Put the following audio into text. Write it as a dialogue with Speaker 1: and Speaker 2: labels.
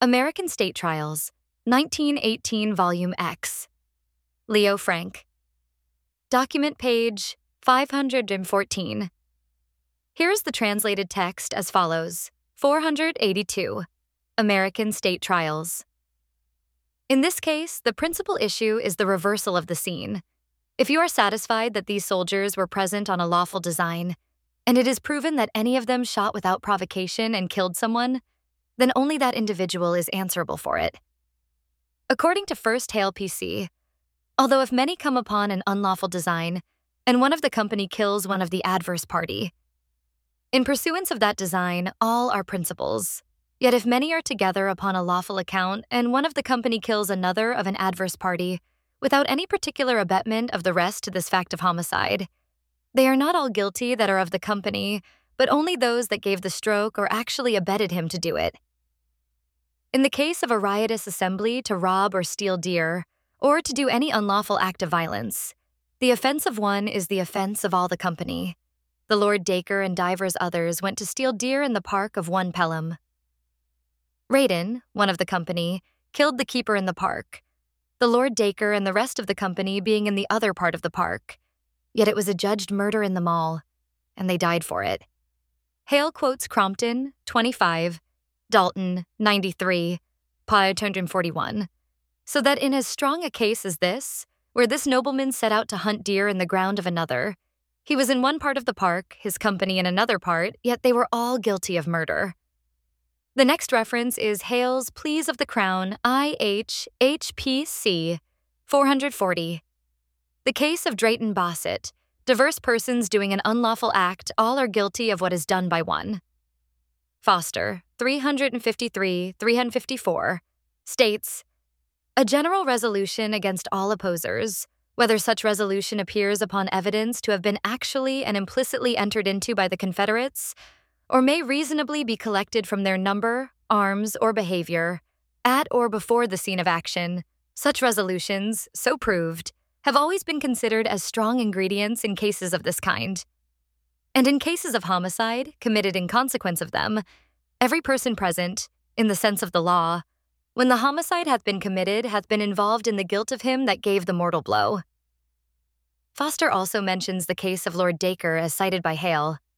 Speaker 1: American State Trials, 1918 Volume X. Leo Frank. Document page 514. Here's the translated text as follows. 482. American State Trials. In this case, the principal issue is the reversal of the scene. If you are satisfied that these soldiers were present on a lawful design, and it is proven that any of them shot without provocation and killed someone, then only that individual is answerable for it. According to First Hale PC, although if many come upon an unlawful design, and one of the company kills one of the adverse party, in pursuance of that design, all are principals. Yet if many are together upon a lawful account, and one of the company kills another of an adverse party, without any particular abetment of the rest to this fact of homicide, they are not all guilty that are of the company, but only those that gave the stroke or actually abetted him to do it. In the case of a riotous assembly to rob or steal deer, or to do any unlawful act of violence, the offense of one is the offense of all the company. The Lord Dacre and divers others went to steal deer in the park of one Pelham. Raydon, one of the company, killed the keeper in the park, the Lord Dacre and the rest of the company being in the other part of the park. Yet it was adjudged murder in them all, and they died for it. Hale quotes Crompton, 25, Dalton, 93, page 141, so that in as strong a case as this, where this nobleman set out to hunt deer in the ground of another, he was in one part of the park, his company in another part, yet they were all guilty of murder. The next reference is Hale's Pleas of the Crown, IH.HPC 440. The case of Drayton Bassett, diverse persons doing an unlawful act, all are guilty of what is done by one. Foster, 353-354, states, a general resolution against all opposers, whether such resolution appears upon evidence to have been actually and implicitly entered into by the Confederates, or may reasonably be collected from their number, arms, or behavior, at or before the scene of action, such resolutions, so proved, have always been considered as strong ingredients in cases of this kind. And in cases of homicide, committed in consequence of them, every person present, in the sense of the law, when the homicide hath been committed, hath been involved in the guilt of him that gave the mortal blow. Foster also mentions the case of Lord Dacre as cited by Hale,